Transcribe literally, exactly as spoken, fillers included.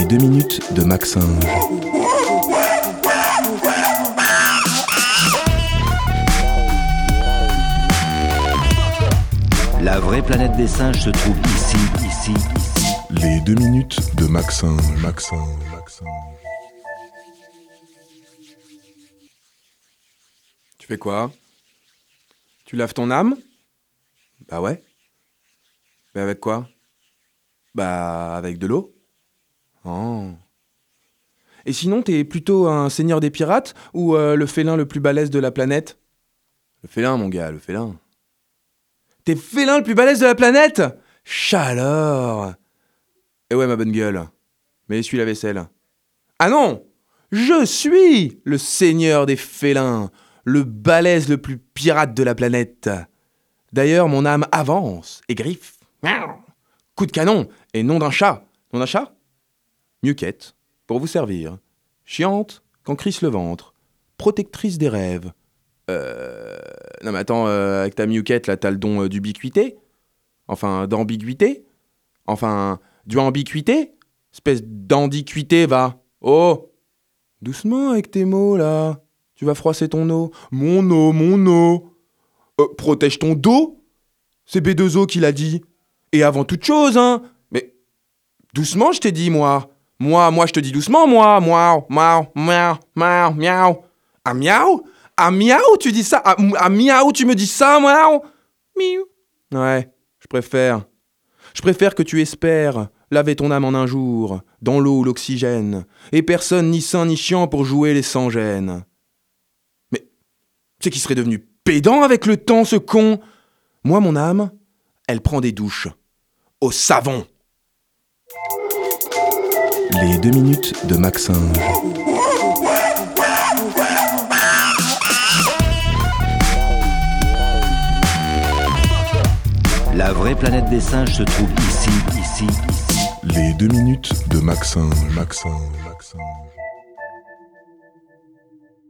deux minutes de Maxinge. La vraie planète des singes se trouve ici, ici, ici. Les deux minutes de Maxinge, Maxinge, Maxinge. Tu fais quoi? Tu laves ton âme? Bah ouais. Mais avec quoi? Bah avec de l'eau. Oh. Et sinon, t'es plutôt un seigneur des pirates ou euh, le félin le plus balèze de la planète? Le félin, mon gars, le félin. T'es félin le plus balèze de la planète? Chaleur. Et ouais, ma bonne gueule. Mais essuie la vaisselle. Ah non! Je suis le seigneur des félins, le balèze le plus pirate de la planète. D'ailleurs, mon âme avance et griffe. Coup de canon et nom d'un chat. Nom d'un chat? Mieuquette, pour vous servir. Chiante quand crisse le ventre. Protectrice des rêves. Euh... Non mais attends, euh, avec ta mieuquette, là, t'as le don euh, d'ubiquité? Enfin, d'ambiguïté? Enfin, d'ubiquité? Espèce d'andiquité, va. Oh! Doucement avec tes mots, là. Tu vas froisser ton eau. Mon eau, mon eau. Euh, protège ton dos. C'est B deux O qui l'a dit. Et avant toute chose, hein. Mais doucement, je t'ai dit, moi. Moi, moi, je te dis doucement, moi. Moi, moi, moi, moi, miaou. Ah, miaou? Ah, miaou, tu dis ça? Ah, ah, miaou, tu me dis ça, miaou? Miaou. Ouais, je préfère. Je préfère que tu espères laver ton âme en un jour, dans l'eau ou l'oxygène, et personne ni sain ni chiant pour jouer les sans-gêne. Mais c'est qu'il serait devenu pédant avec le temps, ce con. Moi, mon âme, elle prend des douches. Au savon. Les deux minutes de Maxinge. La vraie planète des singes se trouve ici, ici, ici. Les deux minutes de Maxinge, Maxinge, Maxinge.